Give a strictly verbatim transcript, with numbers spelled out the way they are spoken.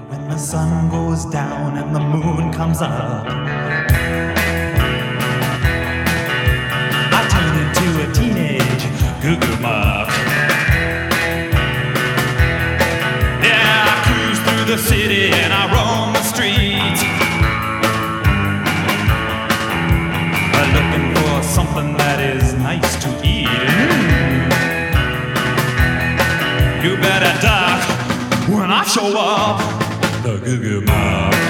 when the sun goes down and the moon comes up, I turn into a teenage goo-goo muck. Yeah, I cruise through the city and I roam the streets, looking for something that is nice to eat. Mm. You better duck when I show up, the goo-goo muck.